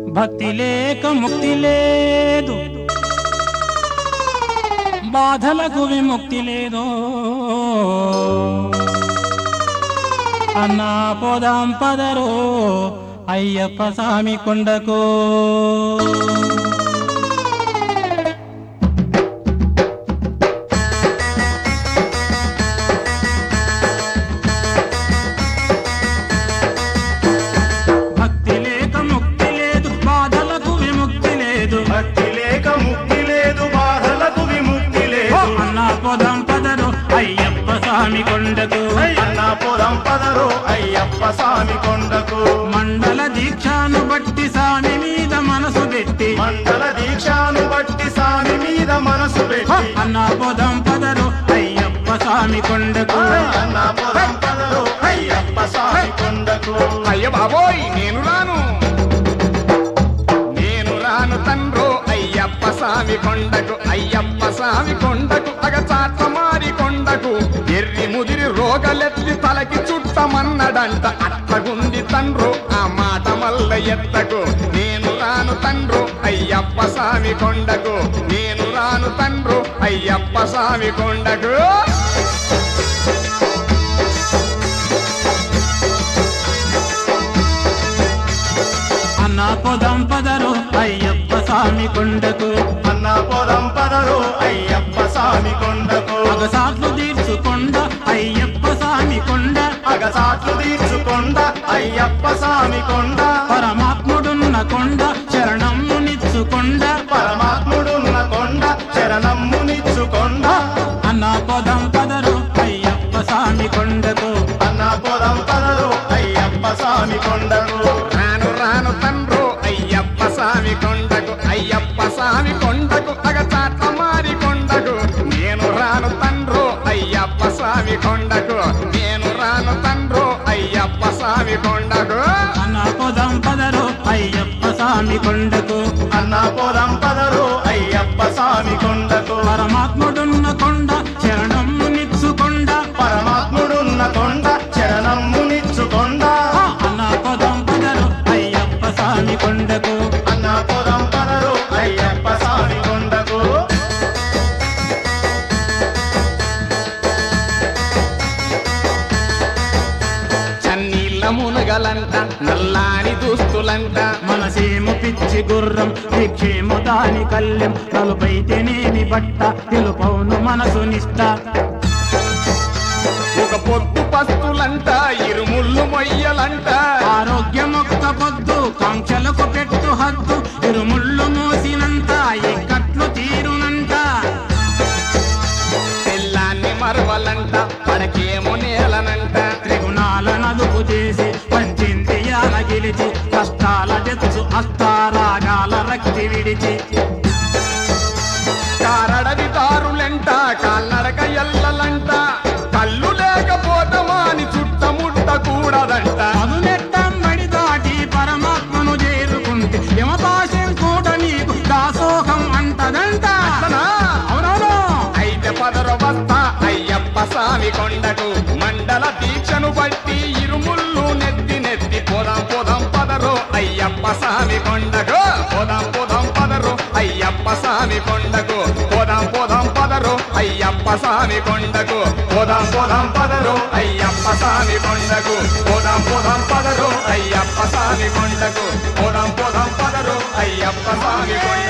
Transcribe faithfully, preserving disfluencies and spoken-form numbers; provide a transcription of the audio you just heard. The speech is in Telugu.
భక్తి లేక ముక్తి లేదు, బాధలకు విముక్తి లేదు. అన్నా పోదాం పదరో అయ్యప్ప స్వామి కొండకు. భక్తి లేక ముక్తి లేదు, బాధలకు విముక్తి లేదు. భక్తి లేక ముక్తి లేదు, బాధలకు విముక్తి లేదు. అన్నా పోదాం పదరో అయ్యప్ప స్వామి కొండకు. అన్నా పోదాం పదరో అయ్యప్ప స్వామి కొండకు. మండల దీక్షను బట్టి స్వామి మీద మనసు పెట్టి, మండల దీక్షను బట్టి స్వామి మీద మనసు పెట్టి. అన్నా పోదాం పదరో అయ్యప్ప స్వామి కొండకు. అన్నా పోదాం పదరో అయ్యప్ప స్వామి కొండకు. అయ్య బాబోయ్ నేను రాను, నేను రాను తండ్రో అయ్యప్ప స్వామి కొండకు. అయ్యప్ప స్వామి కొండకు అగచాట్ల మారి కొండకు. ఎర్రి ముదిరి రోగలెత్తి తలకి చుట్టమన్నడంట. అట్లగుంది తండ్రో ఆ మాట మల్ల ఎత్తకు. నేను రాను తండ్రో అయ్యప్ప స్వామి కొండకు. నేను రాను తండ్రో అయ్యప్ప స్వామి కొండకు. అన్నా పోదాం పదరో అయ్యప్ప స్వామి కొండకు. అన్నా పోదాం పదరో అయ్యప్ప స్వామి కొండకు. అగసాట్లు తీర్చుకొండ అయ్యప్ప స్వామి కొండ. అగసాట్లు తీర్చుకొండ అయ్యప్ప స్వామి కొండ. పరమాత్ముడున్న కొండ శరణమ్ము నిచ్చుకొండ. పరమాత్ముడున్న కొండ శరణమ్ము నిచ్చుకొండ. అన్నా పోదాం పదరో అయ్యప్ప స్వామి కొండకు. అన్నా పోదాం పదరో అయ్యప్ప స్వామి కొండకు. రాను రాను తండ్రో అయ్యప్ప స్వామి కొండకు. అయ్యప్ప స్వామి కొండకు అగచాట్ల మారి కొండకు. నేను రాను తండ్రో అయ్యప్ప స్వామి కొండకు. నేను రాను తండ్రో అయ్యప్ప స్వామి కొండకు. అన్నా పోదాం పదరో అయ్యప్ప స్వామి కొండకు. అన్నా పోదాం పదరో అయ్యప్ప స్వామి కొండకు. పరమాత్ముడున్న కొండ శరణమ్ము నిచ్చుకొండ. పరమాత్ముడున్న కొండ శరణమ్ము నిచ్చుకొండ. అన్నా పోదాం పదరో అయ్యప్ప స్వామి కొండకు. అన్నా పోదాం పదరో అయ్యప్ప స్వామి కొండకు. చన్నీళ్ళ మునగలంట నల్లాని దుస్తులంట. మనసేము పిచ్చి గుర్రం భిక్షేము దాని కల్యం. నలుపైతేనేమి బట్ట తెలుపౌను మనసు నిష్ట. ఒక పొద్దు పస్తులంట ఇరుముళ్ళు మొయ్యలంట. ఆరోగ్యమొక్క పొద్దు కాంక్షలకు పెట్టు హద్దు. ఇరుముళ్ళు మోసినంత ఇక్కట్లు తీరునంట. తెల్లాన్ని మరవలంట పడకేమో నేలనంట. త్రిగుణాల నదుపు చేసి పంచింద్రియాల గెలిచి కష్టాల తెచ్చు అస్తారాగాల రక్తి విడిచి. కారడది దారులంట కాళ్ళడక ఎల్లలంట. కళ్ళు లేకపోతమాని చుట్టముట్ట కూడదంట. మధునెట్టం బడి దాటి పరమాత్మను చేరుకుంటే యమపాశం కూట నీకు దాసోహం అంటదంట. అట్లనా? అవునవును. అయితే పదరు వస్తా అయ్యప్ప స్వామి కొండకు. మండల దీక్షను బట్టి ఇరుముళ్ళు నెత్తి నెత్తి. పోదాం పోదాం పదరు అయ్యప్ప స్వామి కొండకు. పోదాం పోదాం పదరు అయ్యప్ప స్వామి కొండకు. పోదాం పోదాం పదరు అయ్యప్ప స్వామి కొండకు. పోదాం పోదాం పదరు అయ్యప్ప స్వామి కొండకు. పోదాం పోదాం పదరు అయ్యప్ప స్వామి కొండకు. పోదాం పోదాం పదరు అయ్యప్ప స్వామి కొండకు.